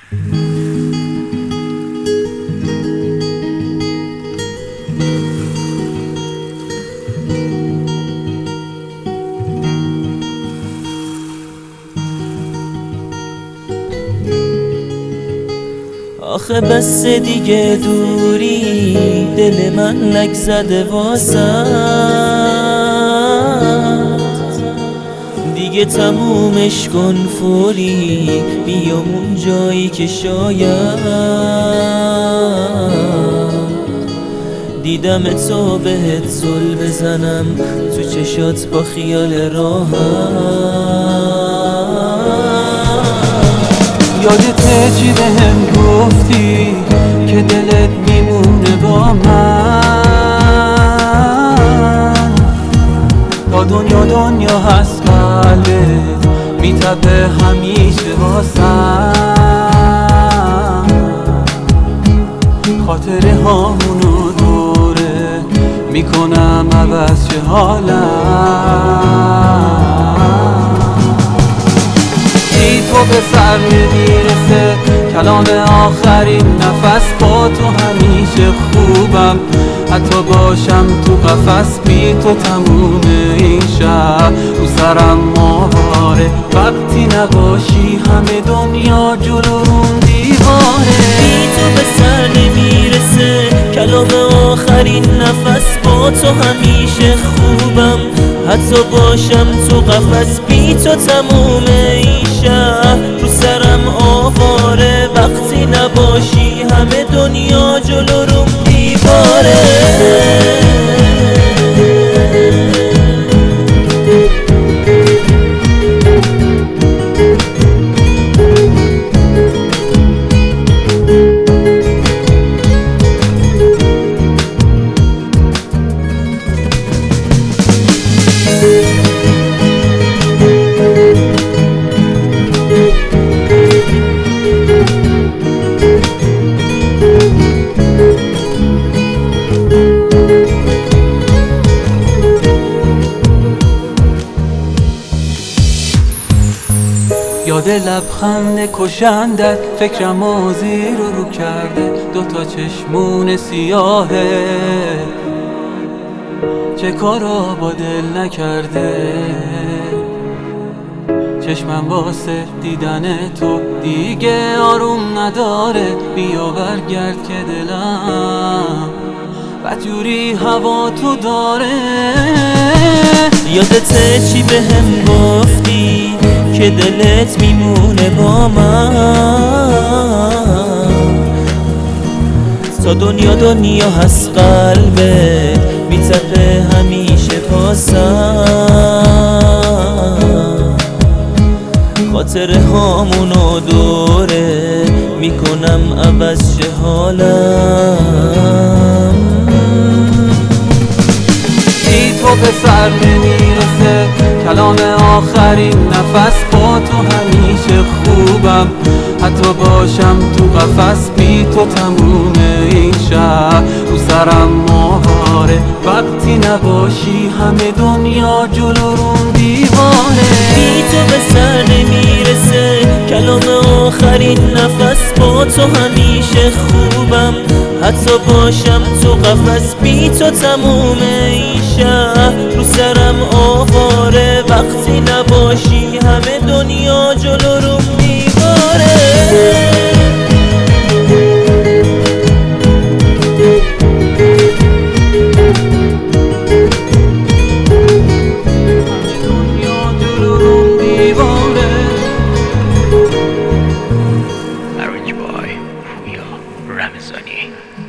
آخه بس دیگه دوری دل من لک زده واسد، دیگه تمومش کن فوری، بیام اون جایی که شاید دیدم تو بهت زل بزنم تو چشات با خیال راحت. یادته چی بهم گفتی که دلت میمونه با من، تا دنیا هست قلبت میتپه همیشه واسم، خاطره هامونو دوره میکنم عوض چه حالم. تو به سر نمیرسه کلام آخرین نفس، با تو همیشه خوبم حتی باشم تو قفس، بی تو تموم این شهر رو سرم ماهاره، وقتی نباشی همه دنیا جلوم دیواره. بی تو به سر نمیرسه کلام آخرین نفس، با تو همیشه خوبم حتی باشم تو قفس، بی تو تموم این شهر رو سرم آواره، وقتی نباشی همه دنیا جلو روم دیواره. یاد لبخند کشندت فکرم زیر رو کرده، دوتا چشمون سیاهه چه کارا با دل نکرده، چشمم واسه دیدن تو دیگه آروم نداره، بیا برگرد که دلم بدجوری هوا تو داره. یادته چی بهم گفتی که دلت میمونه با من، تا دنیا هست قلبت میتپه همیشه پاسم، خاطره هامونو دوره میکنم عوض چه حالم. تو به سر نمیرسه کلام آخرین نفس، با تو همیشه خوبم حتی باشم تو قفس، بی تو تموم این شهر رو سرم ماهاره، وقتی نباشی همه دنیا جلو روم دیواره. بی تو به سر نمیرسه کلام آخرین نفس، با تو همیشه خوبم حتی باشم تو قفس، بی تو تموم این شهر رو سرم آواره، وقتی نباشی همه دنیا جلو روم دیواره. Arranged by Fuya Ramazani.